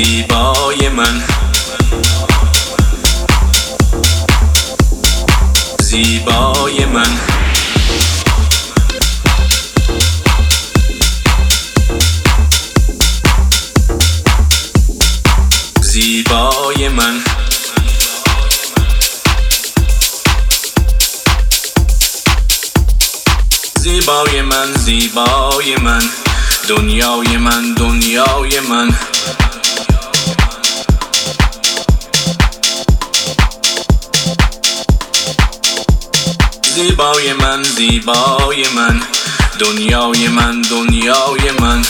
زیبای من، زیبای من، زیبای من، زیبای من، زیبای من، دنیای من، دنیای من، زیبای من، زیبای من، دنیای من، دنیای من،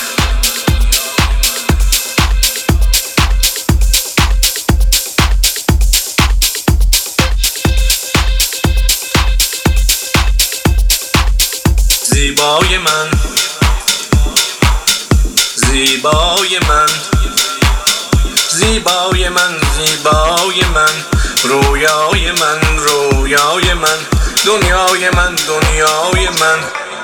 زیبای من، زیبای من، زیبای من، زیبای من، رویای من، رویای من، دنیای من، دنیای من،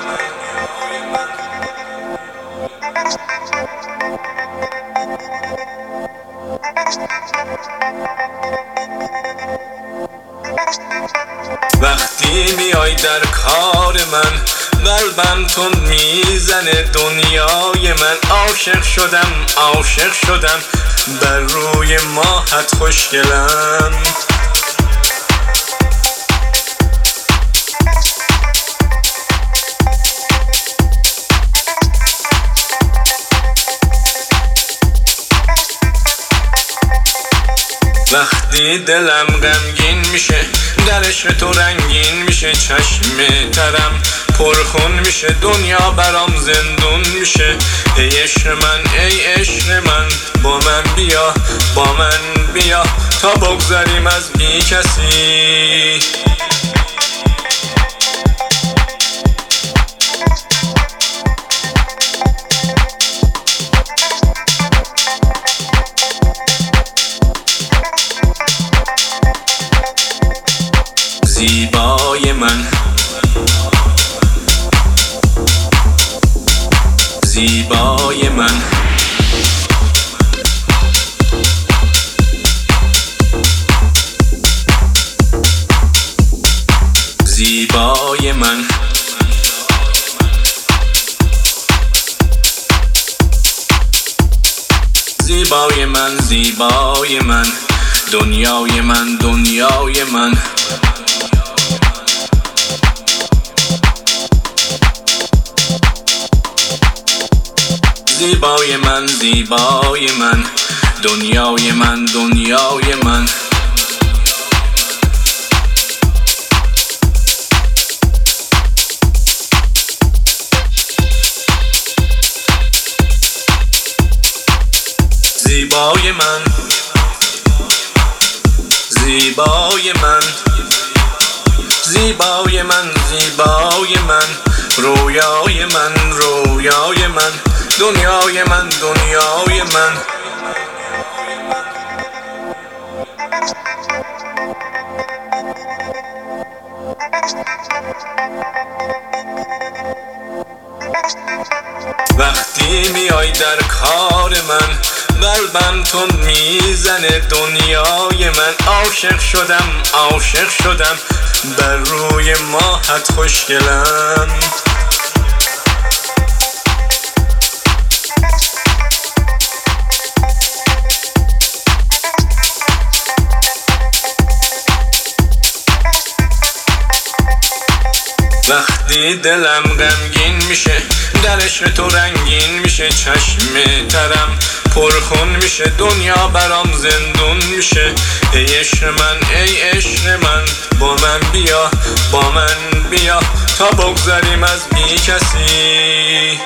وقتی میای در کار من قلبم تون میزنه، دنیای من، عاشق شدم، عاشق شدم، بر روی ماهت خوشگلم، وقتی دلم غمگین میشه در عشق تو رنگین میشه، چشم ترم پرخون میشه، دنیا برام زندون میشه، ای عشق من، ای عشق من، با من بیا، با من بیا تا بگذریم از بی کسی، زیبای من، زیبای من، زیبای من، زیبای من، زیبای من، دنیای من، دنیای من، زیبای من، زیبای من، دنیای من، دنیای من، زیبای من، زیبای من، زیبای من، زیبای من، رویای من، رویای من، دنیای من، دنیای من، وقتی میای در کار من قلبم تون میزنه، دنیای من، عاشق شدم، عاشق شدم، بر روی ماهت خوشگلم، وقتی دلم غمگین میشه در عشق تو رنگین میشه، چشم ترم پرخون میشه، دنیا برام زندون میشه، ای عشق من، ای عشق من، با من بیا، با من بیا تا بگذریم از بی کسی،